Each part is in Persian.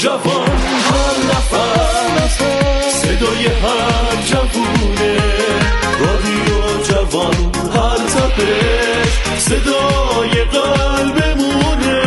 جوان هر نفس صدای هر جوونه رادیو جوان هر تپش صدای قلبمونه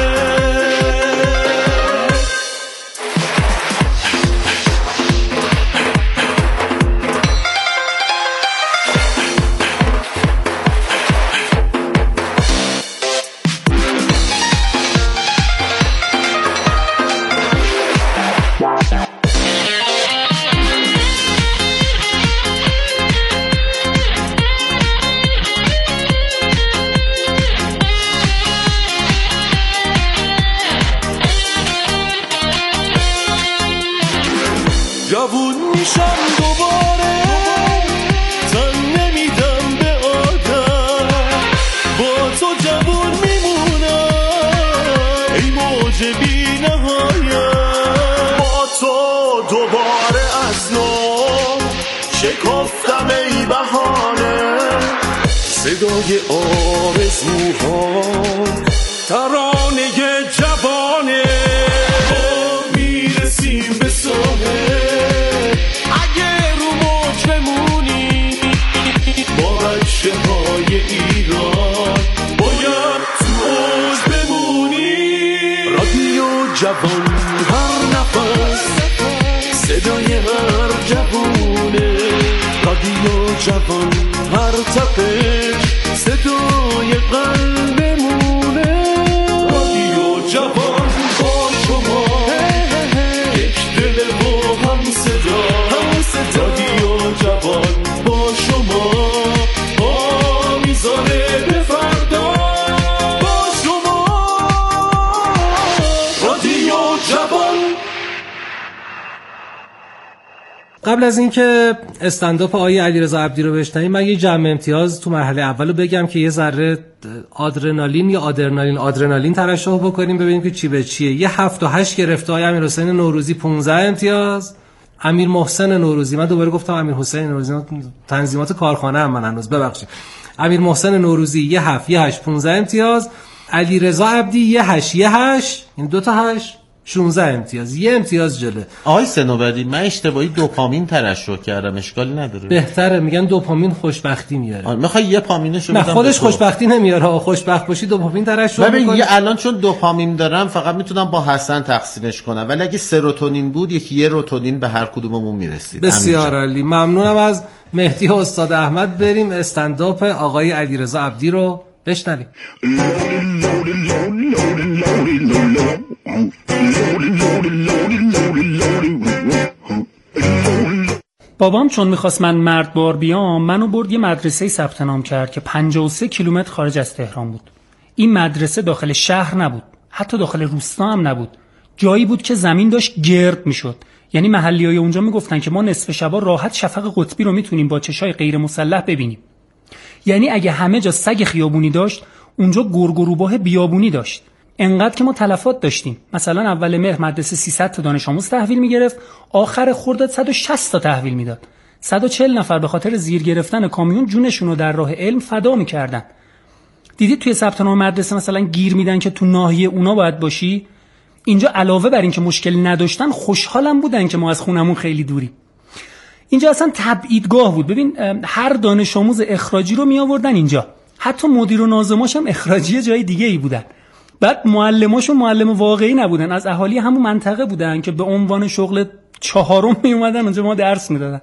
جوون میشم دوباره تن نمیدم به آدم با تو جوون میمونم ای موج بی نهایت با تو دوباره از نو شکفتم ای بهانه صدای آرزوها ترانه جوانه میرسیم به ساحل های ایران باید تو اوج بمونی رادیو جوان هر نفس صدای هر جوونه رادیو جوان هر تپش صدای قلبمونه رادیو جوان با شما یک دل و هم صدا رادیو جوان با شما قبل از اینکه استندآپ آقای علیرضا عبدی رو بشنویم من یه جمع امتیاز تو مرحله اولو بگم که یه ذره آدرنالین یا آدرنالین ترشح بکنیم ببینیم که چی به چیه. یه 7 و 8 گرفته آقای امیرحسین نوروزی 15 امتیاز، امیر محسن نوروزی، من دوباره گفتم امیر حسین نوروزی، تنظیمات کارخانه هم من هنوز ببخشید، امیر محسن نوروزی یه 7 یه 8 15 امتیاز، علیرضا عبدی یه 8 یه 8 این دو تا 8 16 امتیاز، یه امتیاز جلوه. آقای سنوبری من اشتباهی دوپامین ترشح کردم، اشکالی نداره. بهتره، میگن دوپامین خوشبختی میاره. میخوای یه پامینشو بدم؟ نه خودش خوشبختی نمیاره، خوشبخت باشی دوپامین ترشح میکنه. ببین الان چون دوپامین دارم فقط میتونم با حسن تقسیمش کنم، ولی اگه سروتونین بود یکی یه روتونین به هر کدوممون میرسید. بسیار عالی، ممنونم از مهدی و استاد احمد. بریم استندآپ آقای علیرضا عبدی رو بشنویم. بابام چون میخواست من مرد بار بیام منو برد یه مدرسه ثبت نام کرد که 53 کیلومتر خارج از تهران بود. این مدرسه داخل شهر نبود، حتی داخل روستا هم نبود، جایی بود که زمین داشت گرد میشد. یعنی محلیای اونجا میگفتن که ما نصف شبا راحت شفق قطبی رو میتونیم با چشای غیر مسلح ببینیم. یعنی اگه همه جا سگ خیابونی داشت اونجا گرگ و روباه بیابونی داشت. انقدر که ما تلفات داشتیم. مثلا اول مهر مدرسه 300 تا دانش آموز تحویل میگرفت، آخر خرداد 160 تا تحویل میداد. 140 نفر به خاطر زیر گرفتن کامیون جونشون رو در راه علم فدا میکردن. دیدید توی ثبت نام مدرسه مثلا گیر میدن که تو ناحیه اونا باید باشی؟ اینجا علاوه بر این که مشکل نداشتن خوشحالم بودن که ما از خونمون خیلی دوری. اینجا اصلا تبعیدگاه بود. ببین هر دانش آموز اخراجی رو می آوردن اینجا، حتی مدیر و ناظماش هم اخراجی جای دیگه ای بودن. بعد معلماشون معلم واقعی نبودن، از اهالی همون منطقه بودن که به عنوان شغل چهارم می اومدن اونجا ما درس میدادن.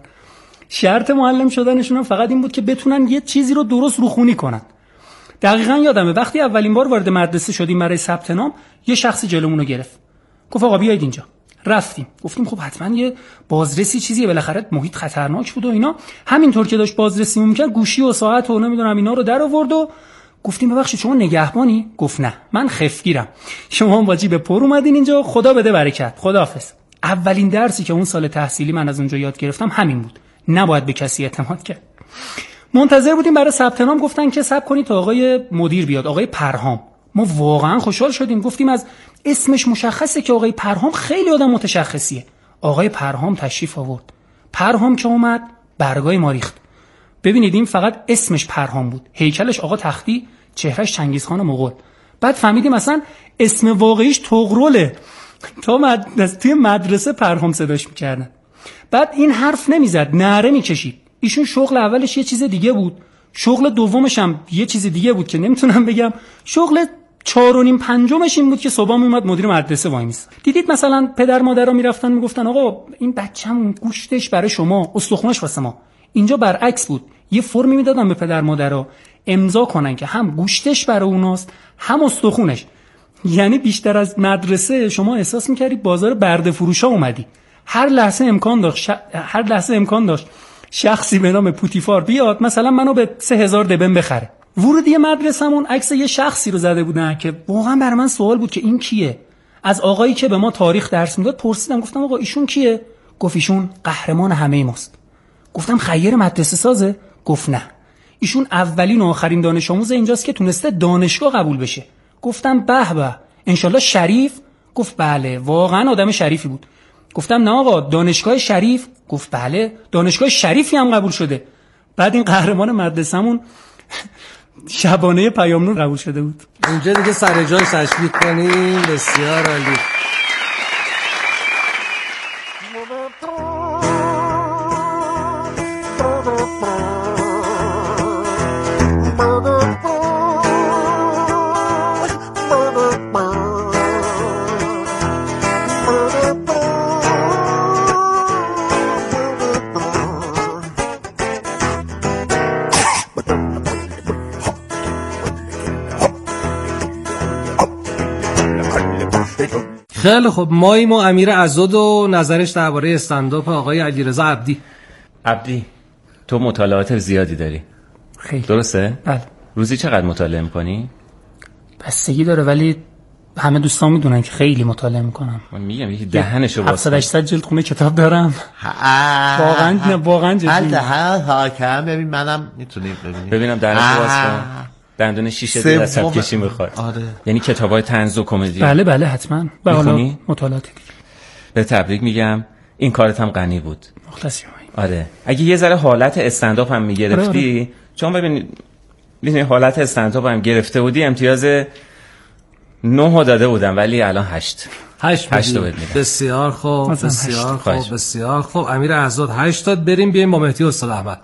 شرط معلم شدنشون هم فقط این بود که بتونن یه چیزی رو درست روخونی کنن. دقیقاً یادمه وقتی اولین بار وارد مدرسه شدیم برای ثبت نام یه شخصی جلومون رو گرفت، گفت آقا بیاید اینجا. رفتیم، گفتیم خب حتما یه بازرسی چیزیه، بالاخره محیط خطرناک بود و اینا. همینطور که داشت بازرسی می‌کرد گوشی و ساعت و نمیدونم اینا رو در آورد و گفتیم ببخشید شما نگهبانی؟ گفت نه من خفگیرم، شما هم با جیب پر اومدین اینجا، خدا بده برکت، خداحافظ. اولین درسی که اون سال تحصیلی من از اونجا یاد گرفتم همین بود، نباید به کسی اعتماد کرد. منتظر بودیم برای ثبت نام، گفتن که صبر کنید تا آقای مدیر بیاد، آقای پرهام. ما واقعا خوشحال شدیم، گفتیم از اسمش مشخصه که آقای پرهام خیلی آدم متشخصیه. آقای پرهام تشریف آورد. پرهام که اومد برگای ما ریخت. ببینید این فقط اسمش پرهام بود، هیکلش آقا تختی، چهرهش چنگیزخان مغول. بعد فهمیدیم مثلا اسم واقعیش طغروله. توی مدرسه پرهام صداش میکردن. بعد این حرف نمیزد، نعره میکشید. ایشون شغل اولش یه چیز دیگه بود، شغل دومش هم یه چیز دیگه بود که نمیتونم بگم. شغل 4.5 این بود که صبح میومد مدیر مدرسه وای میست. دیدید مثلا پدر مادرها میرفتن میگفتن آقا این بچه‌مون گوشتش برای شما، استخونش واسه ما. اینجا برعکس بود، یه فرمی میدادن به پدر مادرها امضا کنن که هم گوشتش برای اوناست هم استخونش. یعنی بیشتر از مدرسه شما احساس میکردی بازار برده فروشا اومدی. هر لحظه امکان داشت شخصی به نام پوتیفار بیاد مثلا منو به 3000 دبن بخره. ورودی مدرسمون عکس یه شخصی رو زده بودن که واقعا برای من سوال بود که این کیه. از آقایی که به ما تاریخ درس میداد پرسیدم، گفتم آقا ایشون کیه؟ گفت ایشون قهرمان همه ماست. گفتم خیر مدرسه سازه؟ گفت نه، ایشون اولین و آخرین دانش آموز اینجاست که تونسته دانشگاه قبول بشه. گفتم به به، انشالله شریف؟ گفت بله واقعا آدم شریفی بود. گفتم نه آقا دانشگاه شریف؟ گفت بله دانشگاه شریفی هم قبول شده. بعد این قهرمان مدرسمون شبانه پیام نور قبول شده بود. اینجا دیگه سر جای تشویق کنیم. بسیار عالی. خیلی خب، ماییم و امیر عزاد و نظرش درباره استندآپ آقای علیرضا عبدی. عبدی تو مطالعات زیادی داری. خیلی. درسته؟ بله. روزی چقدر مطالعه میکنی؟ بستگی داره، ولی همه دوستان میدونن که خیلی مطالعه میکنم. من میگم یکی دهنشو باز 700-800 جلد خونه کتاب دارم. واقعا جدی. حال حاکم ببین منم میتونیم ببینم دهنشو باز کن. دندون شیشه دیگه عصب کشی میخواد. آره. یعنی کتابای طنز و کمدی. بله حتما. و حالا مطالعات دیگه. به تبریک میگم، این کارت هم غنی بود. مخلصیم. آره. اگه یه ذره حالت استندآپ هم میگرفتی، آره. چون ببین حالت استندآپ هم گرفته بودی امتیاز 9 داده بودم، ولی الان 8 تا بهت میدم. بسیار خوب، بسیار خوب. امیر عزاد 8 داد. بریم بیایم با مهدی استاد احمد.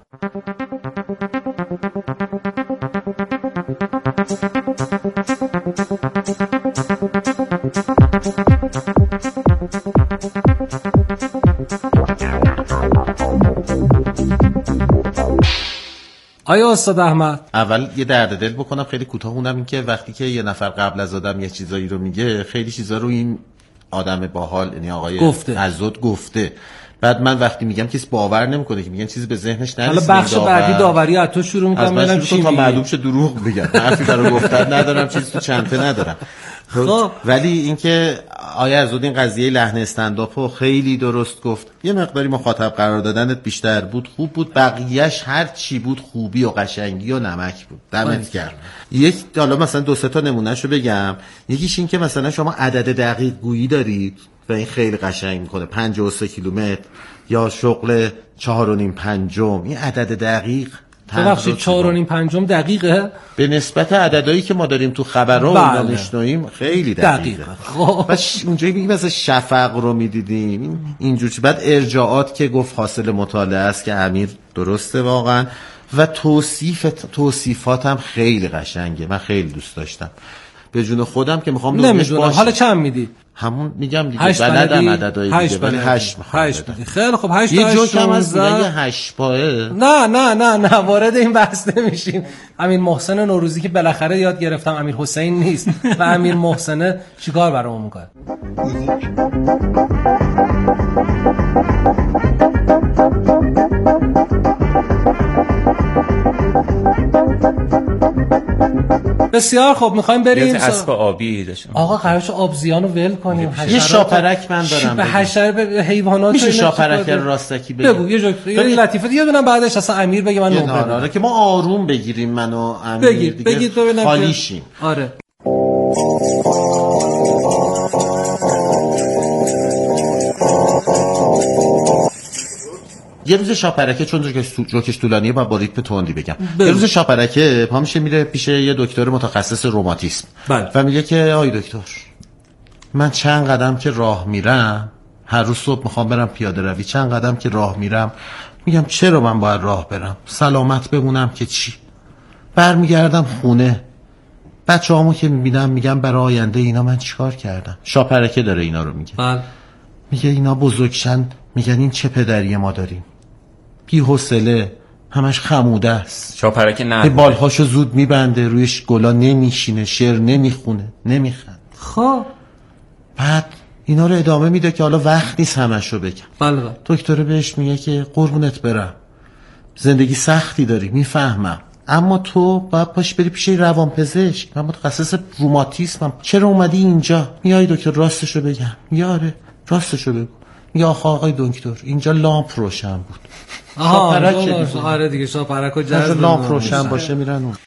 آیا استاد احمد؟ اول یه درد دل بکنم خیلی کوتاه، اونم این که وقتی که یه نفر قبل از آدم یه چیزایی رو میگه، خیلی چیزا رو این آدم باحال یعنی آقای عزاد گفته. بعد من وقتی میگم کسی باور نمیکنه که میگن چیزی به ذهنش نرسیده. حالا بخش بعدی داوری از تو شروع میکنم ببینم چی تا معلوم شه دروغ بگم. حرفی برای گفتن ندارم، چیزی تو چنته ندارم. خب ولی اینکه آیا عزاد این قضیه لحن استندآپو خیلی درست گفت. یه مقداری مخاطب قرار دادنت بیشتر بود، خوب بود. بقیه‌اش هر چی بود خوبی و قشنگی و نمک بود. دمت گرم. یک حالا مثلا 2-3 تا نمونهشو بگم. یکیش این که مثلا شما عدد دقیق گویی دارید و این خیلی قشنگ میکنه. 53 کیلومتر یا شغل 4.5 این عدد دقیق. ببخشید 4.5 دقیقه به نسبت عددهایی که ما داریم تو خبرها و اونا میشنویم خیلی دقیقه. بس اونجایی میگیم مثلا شفق رو میدیدیم اینجور چی. بعد ارجاعات که گفت حاصل مطالعه است که امیر درسته واقعا. و توصیفات هم خیلی قشنگه، من خیلی دوست داشتم. به جون خودم که میخوام نمیدونم حالا چند میدی؟ همون میگم دیگه بلدم عددهای دیگه، ولی 8 میخوام. خیلی خب 8 یه جو کم از دیگه 8 پایه. نه وارد این بحث نمیشیم. امیر محسن نوروزی که بالاخره یاد گرفتم امیر حسین نیست و امیر محسن چیکار برامون میکنه. بسیار خب، میخوایم بریم اسب آبی داشتم. آقا قرارش آبزیانو ول کنیم. یه شاپرک من دارم. به حشره به حیوانات میشه شاپرک راستکی بگو. یه لطیفه یه دونم بعدش اصلا امیر بگه من آره که ما آروم بگیریم منو امیر بگید ببینم خالیشیم. آره یه روز شاپرکه، چون جوکش طولانیه با ریتم تندی بگم. یه روز شاپرکه پا میشه میره پیش یه دکتر متخصص روماتیسم و میگه که آی دکتر من چند قدم که راه میرم، هر روز صبح میخوام برم پیاده روی، چند قدم که راه میرم میگم چرا من باید راه برم، سلامت بمونم که چی. برمیگردم خونه، بچه‌هامو که میبینم میگم برای آینده اینا من چیکار کردم. شاپرکه داره اینا رو میگه. بله. میگه اینا بزرگشن میگن این چه پدری ما داریم، بی حوصله، همش خموده است. شاپرکه نه بالهاشو زود میبنده، رویش گلا نمیشینه، شعر نمیخونه، نمیخند. خب بعد اینا رو ادامه میده که حالا وقت نیست همشو بگم. بله. دکتر بهش میگه که قربونت برم، زندگی سختی داری، میفهمم، اما تو باید پاش بری پیش روانپزشک، من متخصص روماتیسمم، چرا اومدی اینجا؟ میای دکتر راستشو بگم. میاره راستشو بگو. یا آقای دکتر اینجا لامپ روشن بود. آره دیگه شاپرکو جذب لامپ روشن باشه میرن اون.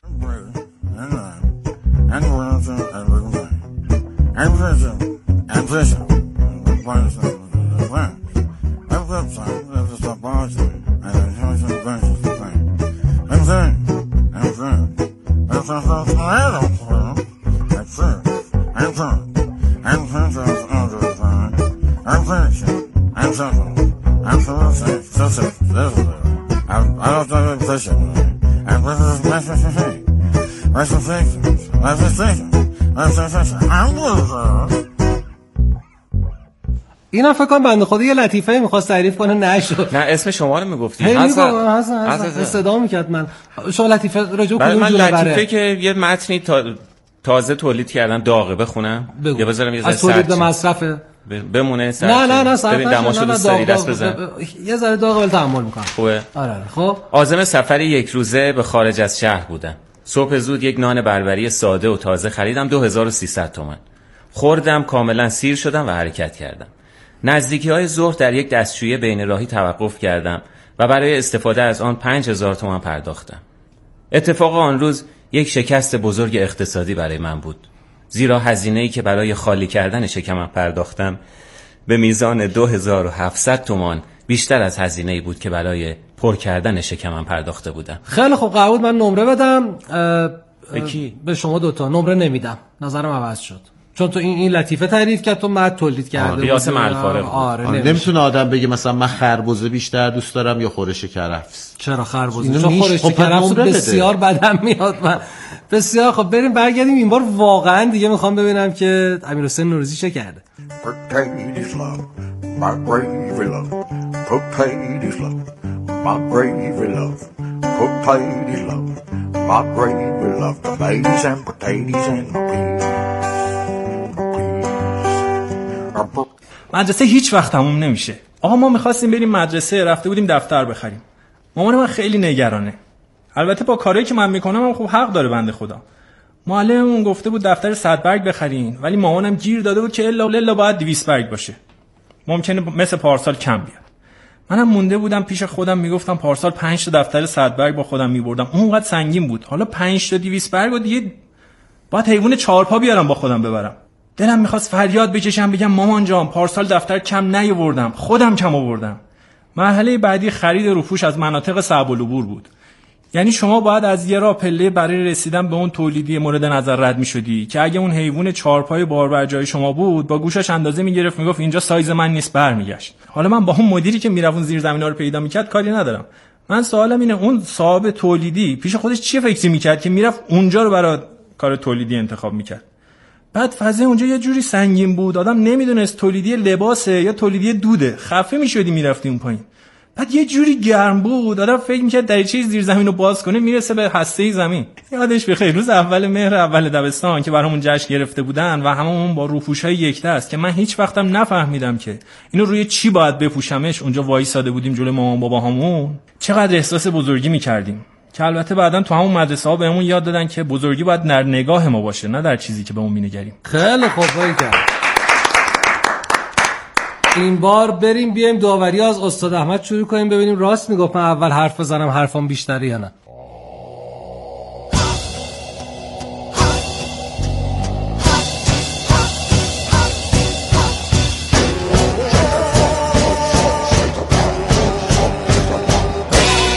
اینا فکر کنم بنده خدا یه لطیفه میخواست تعریف کنه نشد. نه اسم شما رو میگفتی. حسن صدا میکرد. من شما لطیفه راجع کدوم من جوره لطیفه که یه متنی تازه تولید کردم داغه بخونم یا بذارم یه ذره از تولید به مصرفه بمونه سر. نه ببین دماشو سری دست بزن. یه ذره داغه ولی تحمل میکنم. خوبه. آره خب عازم سفر یک روزه به خارج از شهر بودم. صبح زود یک نان بربری ساده و تازه خریدم 2300 تومان. خوردم، کاملا سیر شدم و حرکت کردم. نزدیکی‌های ظهر در یک دستشویی بین راهی توقف کردم و برای استفاده از آن 5000 تومان پرداختم. اتفاق آن روز یک شکست بزرگ اقتصادی برای من بود، زیرا هزینه‌ای که برای خالی کردن شکمم پرداختم به میزان 2700 تومان بیشتر از هزینه‌ای بود که برای پر کردن شکمم پرداخته بودم. خیلی خوب قبول. من نمره بدم. به کی؟ به شما دوتا. نمره نمیدم، نظرم عوض شد، چون تو این لطیفه تعریف کرد، تو مد تولید کرده. قیاس الفارق. نمیتونه آدم بگه مثلا من خربزه بیشتر دوست دارم یا خورش کرفس. چرا خربزه؟ چون خورش کرفس بسیار بدم میاد. من بسیار خب بریم برگردیم. این بار واقعا دیگه میخوام ببینم که امیرحسین نوروزی چه کرده. مدرسه هیچ وقت تموم نمیشه. آقا ما میخواستیم بریم مدرسه، رفته بودیم دفتر بخریم. مامان من خیلی نگرانه. البته با کاری که من میکنم هم خوب حق داره بنده خدا. معلممون گفته بود دفتر 100 برگ بخرین، ولی مامانم گیر داده بود که الا باید 200 برگ باشه. ممکنه مثل پارسال کم بیاد. منم مونده بودم پیش خودم، میگفتم پارسال 5 تا دفتر 100 برگ با خودم میبردم، اونقدر سنگین بود. حالا 5 تا 200 برگ و دیگه باید حیوان 4 پا بیارم با خودم ببرم. دلم میخواست فریاد بکشم بگم مامان جان پارسال دفتر کم نیاوردم، خودم کم آوردم. مرحله بعدی خرید روپوش از مناطق صعب العبور بود. یعنی شما باید از یه راه پله برای رسیدن به اون تولیدی مورد نظر رد میشدی که اگه اون حیوان 4 پای باربر جای شما بود با گوشش اندازه میگرفت، میگفت اینجا سایز من نیست، برمیگشت. حالا من با اون مدیری که میرفت زیر زمینا رو پیدا میکرد کاری ندارم. من سوالم اینه اون صاحب تولیدی پیش خودش چی فکر میکرد که میرفت اونجا رو برای کار تولیدی انتخاب میکرد؟ بعد فضا اونجا یه جوری سنگین بود، آدم نمیدونست تولیدی لباسه یا تولیدی دوده، خفه میشدی میرفتی اون پایین. بعد یه جوری گرم بود، آدم فکر میکرد دریچه زیر زمین رو باز کنه میرسه به هسته زمین. یادش بخیر روز اول مهر اول دبستان که برامون جشن گرفته بودن و هممون با روپوشای یک دست که من هیچ وقتم نفهمیدم که اینو روی چی باید بپوشمش، اونجا وایساده بودیم جلوی مامان باباهامون، چقدر احساس بزرگی میکردیم. که البته بعداً تو همون مدرسه ها بهمون یاد دادن که بزرگی باید در نگاه ما باشه، نه در چیزی که بهمون می‌نگریم. خیلی خوب کرد. این بار بریم بیایم داوری از استاد احمد شروع کنیم، ببینیم راست میگفت من اول حرف بزنم حرفام بیشتره یا نه.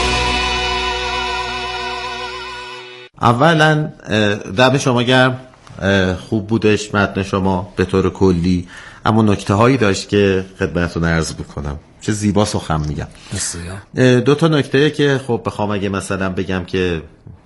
اولا دم شما گرم خوب بودش متن شما به طور کلی، اما نکته هایی داشت که خدمتتون عرض بکنم. چه زیبا سخن میگم. دو تا نکته که خب بخوام اگه مثلا بگم که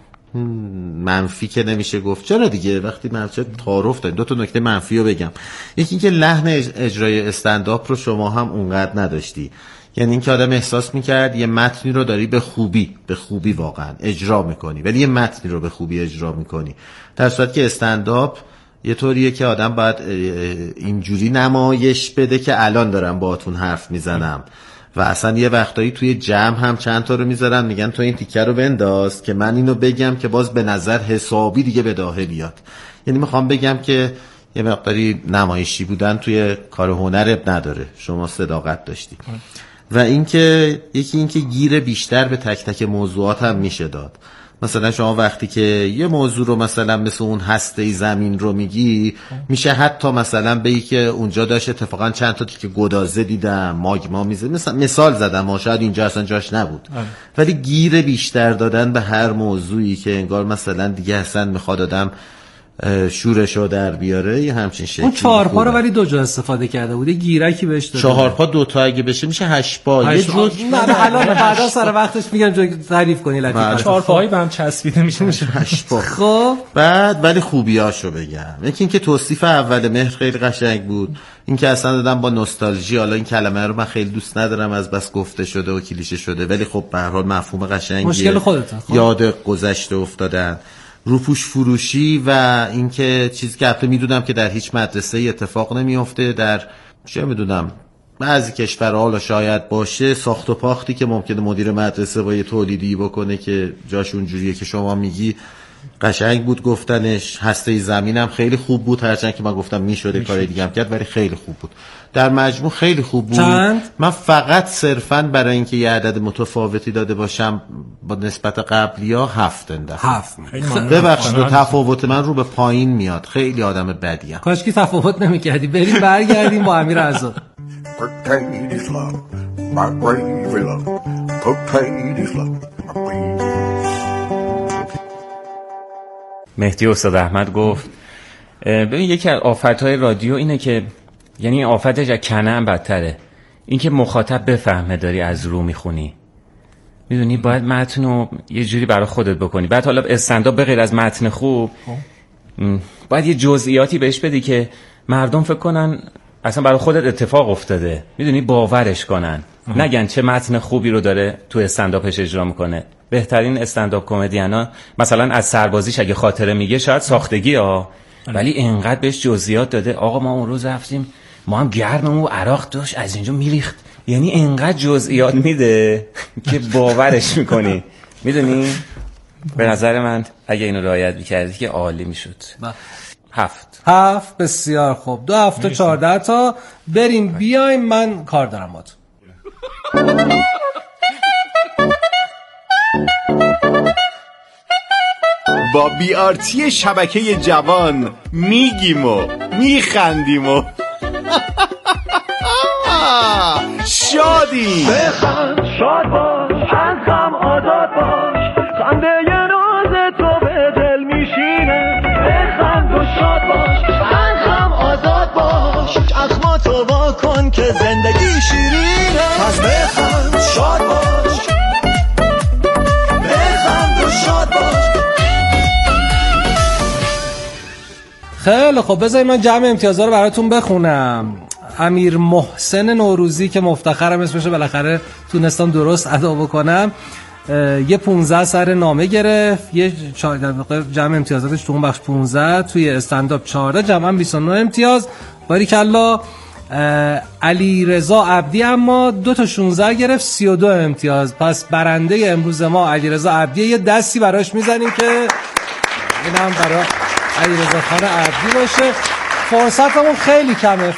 منفی که نمیشه گفت، چرا دیگه وقتی منفی تعارف داریم، دو تا نکته منفی رو بگم. یکی اینکه لحن اجرای استندآپ رو شما هم اونقدر نداشتی، یعنی اینکه آدم احساس میکرد یه متنی رو داری به خوبی واقعا اجرا میکنی، ولی یه متنی رو به خوبی اجرا میکنی، در صورتی که استندآپ یه طوریه که آدم باید اینجوری نمایش بده که الان دارم باهاتون حرف میزنم و اصلا یه وقتایی توی جمع هم چند تا رو میذارن میگن تو این تیکه رو بنداز که من اینو بگم که باز به نظر حسابی دیگه بداهه بیاد. یعنی میخوام بگم که یه مقداری نمایشی بودن توی کار هنر نداره، شما صداقت داشتی. و اینکه یکی اینکه گیر بیشتر به تک تک موضوعات هم میشه داد. مثلا شما وقتی که یه موضوع رو مثلا مثل اون هسته زمین رو میگی، میشه حتی مثلا بگی که اونجا داشت اتفاقا چند تا که گدازه دیدم، ماگما میزه، مثال زدم، شاید اینجا اصلا جاش نبود، ولی گیر بیشتر دادن به هر موضوعی که انگار مثلا دیگه اصلا میخواد آدم شورشو در بیاره، یه همچین شکلی. اون 4 پا رو ولی 2 جا استفاده کرده بود، گیرکی بهش داده. 4 پا 2 تا اگه بشه میشه 8 پا. یه جور نه الان بعدا سر وقتش میگم جای تعریف کنی لطیفه. 4 پاهایی به هم چسبیده میشه 8 پا. خب بعد ولی خوبیاشو بگم، یکی اینکه توصیف اول مهر خیلی قشنگ بود، اینکه اصلا دادم با نوستالژی، حالا این کلمه رو من خیلی دوست ندارم از بس گفته شده و کلیشه شده، ولی خب به هر حال مفهوم قشنگیه، مشکل خودته. یاد گذشته افتادن، روپوش فروشی و اینکه چیزی که البته میدونم که در هیچ مدرسه اتفاق نمیفته، در چه میدونم بعضی کشورها حالا شاید باشه، ساخت و پاختی که ممکنه مدیر مدرسه با یه تولیدی بکنه که جاش اونجوریه که شما میگی، قشنگ بود گفتنش. هسته زمینم خیلی خوب بود، هرچند که من گفتم میشده کار دیگه هم کرد، ولی خیلی خوب بود. در مجموع خیلی خوب بود. من فقط صرفاً برای اینکه یه عدد متفاوتی داده باشم با نسبت قبلیا 7 انداختم. 7 ببخشید تفاوت من رو به پایین میاد، خیلی آدم بدیم. کاش که تفاوت نمی‌کردی. بریم برگردیم با امیر عزاد. مهدی استاد احمد گفت ببین یکی از آفت‌های رادیو اینه که یعنی آفتش از کنه هم بدتره، این که مخاطب بفهمه داری از رو میخونی. میدونی باید متن رو یه جوری برای خودت بکنی. بعد حالا استندآپ به غیر از متن خوب باید یه جزئیاتی بهش بدی که مردم فکر کنن اصلا برای خودت اتفاق افتاده، میدونی باورش کنن، نگن چه متن خوبی رو داره تو استندآپش اجرا میکنه. بهترین استندآپ کمدینا مثلا از سربازیش اگه خاطره میگه شاید ساختگی ولی انقدر بهش جزئیات داده. آقا ما اون روز رفتیم ما هم گرممون و عراق داشت از اینجا میریخت، یعنی انقدر جزئیات میده که باورش میکنی. میدونی به نظر من اگه اینو رعایت میکردی که عالی میشد. 7 بسیار خوب. 2 هفته 14 تا بریم بیایم، من کار دارم بات. با بی‌آرتی شبکه جوان میگیم و میخندیم و شادیم. بخند شاد باش، از غم آزاد باش، خنده ناز تو به دل میشینه. بخند و شاد باش، از غم آزاد باش، چشماتو وا کن که زندگی شیرینه. پس بخند شاد باش، بخند و شاد باش. خیلی خب بذارید من جمع امتیازها رو براتون بخونم. امیر محسن نوروزی که مفتخرم اسمشو بالاخره تونستم درست ادا بکنم، یه 15 سر نامه گرفت، یه جمع امتیازاتش تو اون بخش 15، توی استندآپ 14، جمعا 29 امتیاز. باریکلا. علی رضا عبدی اما 2 تا 16 گرفت، 32 امتیاز. پس برنده امروز ما علی رضا عبدی. یه دستی براش میزنیم که اینم برای علی رضا خان عبدی باشه. فرصتمون خیلی کمه،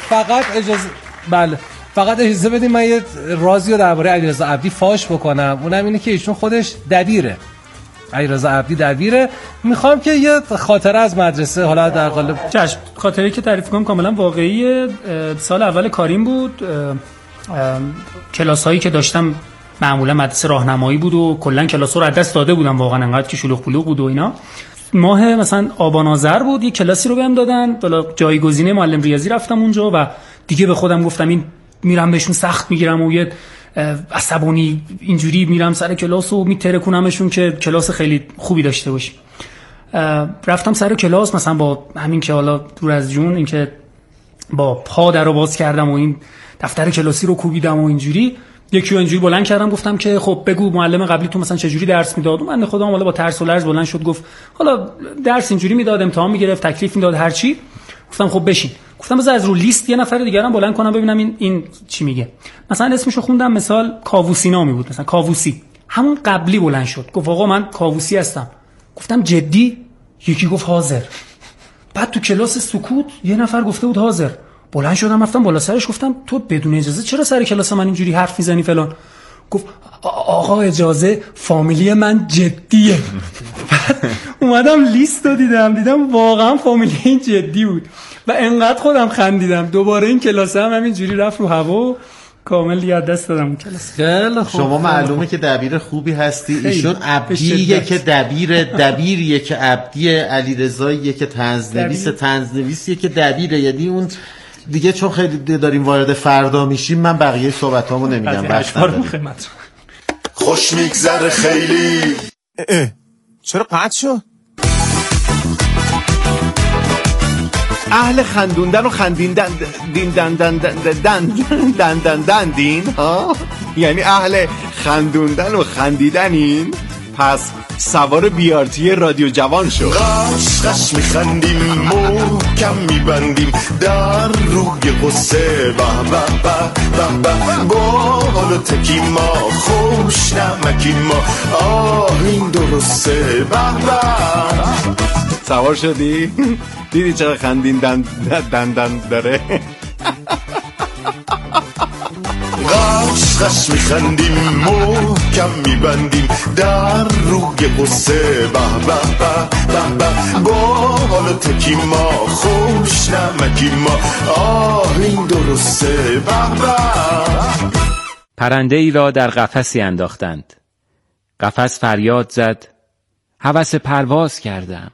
فقط اجازه بدیم من یه رازی رو درباره علیرضا عبدی فاش بکنم. اونم اینه که ایشون خودش دبیره، علیرضا عبدی دبیره. میخوام که یه خاطره از مدرسه، حالا در قالب خاطره‌ای که تعریف کنم کاملا واقعی. سال اول کاریم بود، کلاسایی که داشتم معمولا مدرسه راهنمایی بود و کلا کلاس‌ها رو از دست داده بودم واقعا، انقدر که شلوغ پلوغ بود و اینا. ماه مثلا آبان آذر بود، یه کلاسی رو بهم دادن، بالا جایگزین معلم ریاضی رفتم اونجا و دیگه به خودم گفتم این میرم بهشون سخت میگیرم و یه عصبانی اینجوری میرم سر کلاس و میترکونمشون که کلاس خیلی خوبی داشته باشیم. رفتم سر کلاس مثلا با همین که حالا دور از جون این که با پا درو باز کردم و این دفتر کلاسی رو کوبیدم و اینجوری یکی رو اینجوری بلند کردم گفتم که خب بگو معلم قبلی تو مثلا چه جوری درس میداد. من خودم حالا با ترس و لرز بلند شد گفت حالا درس اینجوری میداد، امتحان میگرفت، تکلیف میداد، هر چی. گفتم خب بشین. گفتم بذار از رو لیست یه نفر دیگه هم بلند کنم ببینم این چی میگه. مثلا اسمشو خوندم، مثال کاووسی نامی بود، مثلا کاووسی. همون قبلی بلند شد گفت آقا من کاووسی هستم. گفتم جدی؟ یکی گفت حاضر. بعد تو کلاس سکوت یه نفر گفته بود حاضر. بلند شدم رفتم بالا سرش گفتم تو بدون اجازه چرا سر کلاس من اینجوری حرف میزنی فلان؟ گفت آقا اجازه، فامیلی من جدیه. بعد اومدم لیست رو دیدم واقعا فامیلی جدی بود و انقدر خودم خندیدم. دوباره این کلاس هم همینجوری رفت رو هوا، کامل یاد دست دادم کلاس. خیلی خوب. شما معلومه که دبیر خوبی هستی. ایشون عبدیه که دبیریه که عبدی، علیرضاییه که طنزنویسیه که دبیره. یعنی اون دیگه چون خیلی داریم وارد فردا میشیم من بقیه صحبتامو نمیگم. خوش میگذره خیلی. چرا قطع شد؟ اهل خندوندن و خندیندن دین ها، یعنی اهل خندوندن و خندیدنین. پس سوار بیارتی رادیو جوان شو. قش میخندیم محکم میبندیم در روی قصه با حالا تکی ما خوش نمکی ما این درسته سوار شدی؟ دیدی چرا خندین دندن داره؟ قش میخندیم محکم میبندیم در روی قصه با حالا تکی ما خوش نمکی ما این درسته پرنده ای را در قفسی انداختند. قفس فریاد زد هوس پرواز کردم.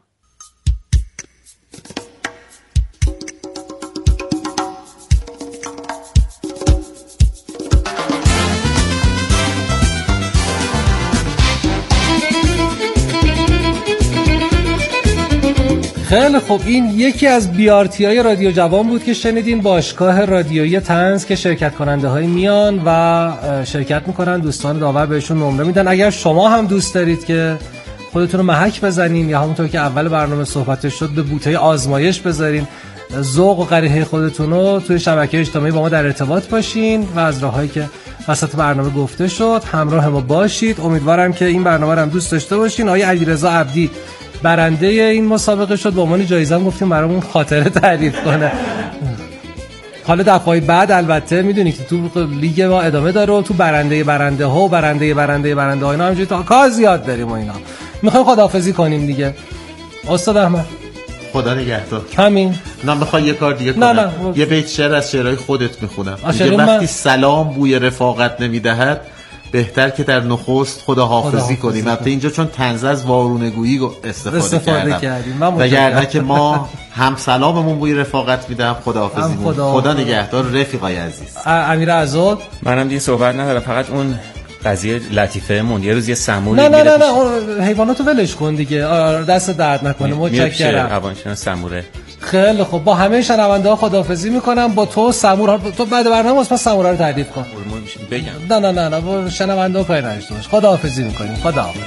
خیلی خب، این یکی از بیارتی‌های رادیو جوان بود که شنیدین. باشگاه رادیویی طنز که شرکت کننده های میان و شرکت میکنن، دوستان داور بهشون نمره میدن. اگر شما هم دوست دارید که خودتون رو محک بزنین یا همونطور که اول برنامه صحبتش شد به بوته آزمایش بذارین ذوق و قریحه خودتون رو، توی شبکه اجتماعی با ما در ارتباط باشین و از راههایی که وسط برنامه گفته شد همراه ما باشید. امیدوارم که این برنامه رو هم دوست داشته باشین. آقای علیرضا عبدی برنده این مسابقه شد. با عنوان جایزه هم گفتیم برامون خاطره تعریف کنه. حالا دفعه بعد البته میدونید که تو لیگ ما ادامه داره و تو برنده ها و برنده ها اینا همینجوری تا کار زیاد داریم و اینا. میخوایم خداحافظی کنیم دیگه. استاد احمد خدا نگهدار. همین. نه میخوای یه کار دیگه کنم؟ نه. یه بیت شعر از شعرهای خودت میخونم. وقتی سلام بوی رفاقت نمیدهد بهتر که در نخست خداحافظی کنیم. البته اینجا چون طنز از وارونگویی استفاده کردیم وگرنه که ما هم سلاممون بوی رفاقت میدم، خداحافظی. خدا نگهدار رفیقای عزیز. امیر عزاد منم دیگه صحبت ندارم، فقط اون قضیه لطیفه مون یه روز یه سموری نه حیواناتو ولش کن دیگه، دست درد نکنه. متشکرم. روانشناس سموره. خیلی خب، با همه شنونده ها خداحافظی میکنم. با تو سمور، تو بعد برنامه واسه سمورا رو تعریف کن. بگم نه با شنونده ها کاری نداشته باش. خداحافظی میکنیم. خداحافظ.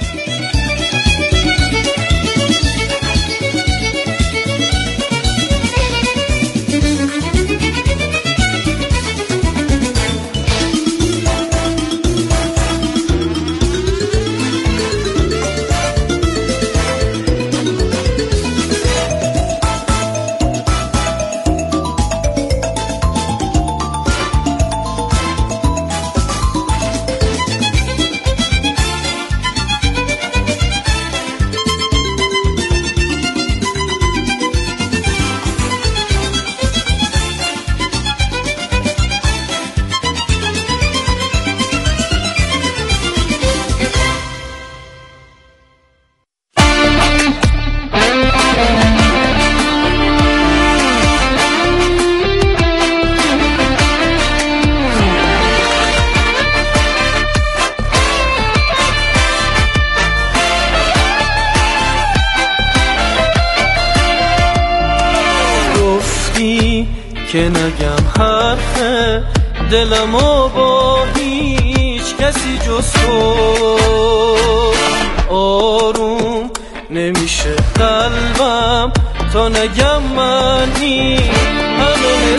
بگم حرف دلمو با هیچ کسی جز تو. آروم نمیشه قلبم تا نگم من این همه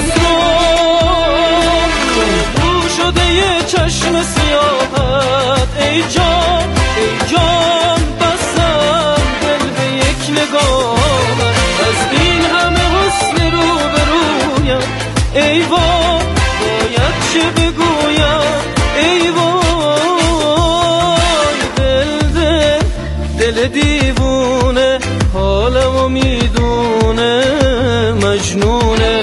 رو شده یه چشم سیاحت. ای جان ای جان بسم دل به یک نگاه از این همه حسن رو به رویم. ای وای باید چه بگویم. ای وای دل دیوونه حالمو میدونه مجنونه.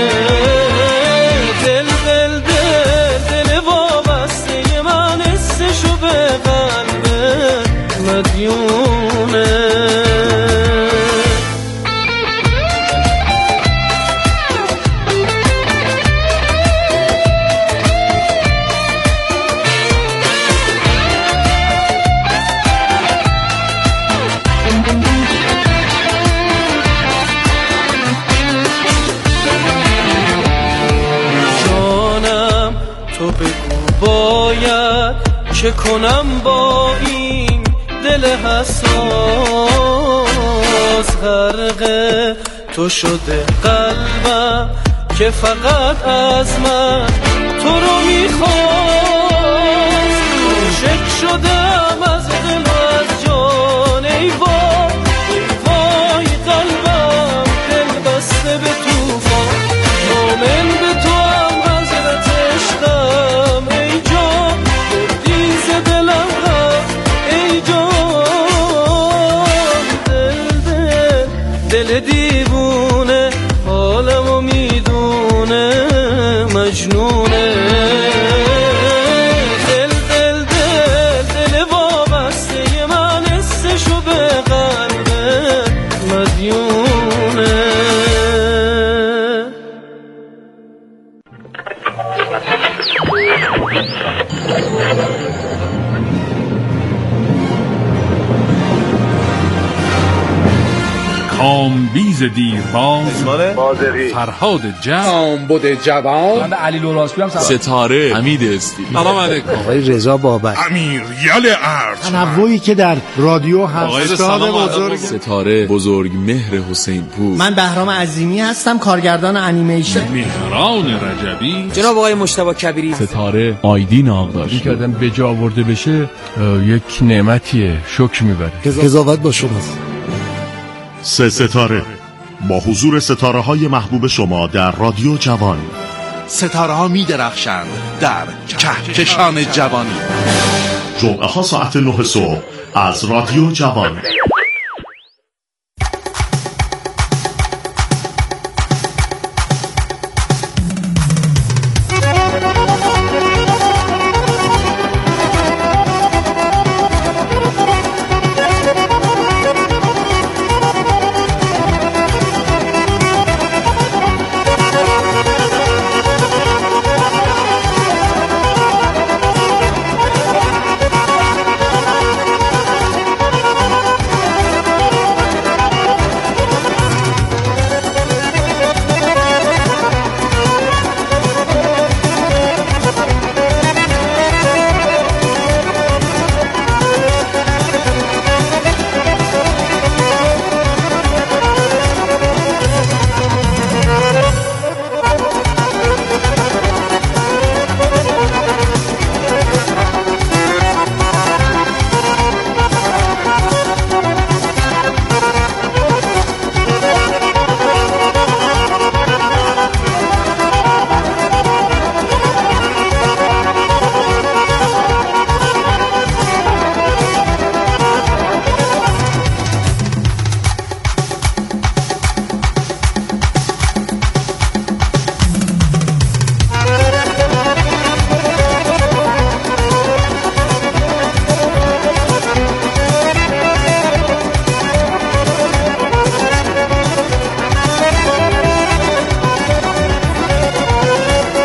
دل وابسته من حسشو به قلب مدیونه. تو بگو باید چه کنم با این دل حساس. غرق تو شده قلبم که فقط از من تو رو میخواست. عاشق شدم از دل و از جان. ای وای ای وای قلبم دل بسته به توفان. مومن به تو هم حضرت عشقم. ای جان بردی ز دلم غم. ای جان دل دیوونه حالمو میدونه مجنونه. دل وابسته من حسشو به قلب مدیونه. کامبیز دیرباز، فرهاد جمع، کامبد جوان، من علی لوراسپی هم ستاره، حمید استی، سلام علیکم، آقای رضا بابک، امیر یل ارج، تنوعی که در رادیو هست. استاد بزرگ ستاره بزرگ مهر حسین پور. من بهرام عظیمی هستم، کارگردان انیمیشن. مهران رجبی، جناب آقای مجتبی کبیری. ستاره آیدین آقداش. این که آدم به جا آورده بشه یک نعمتیه، شکر میبره. قضاوت با شماست. سه ستاره با حضور ستاره های محبوب شما در رادیو جوان. ستاره ها می درخشند در کهکشان جوانی. جمعه ها ساعت 9 صبح از رادیو جوان.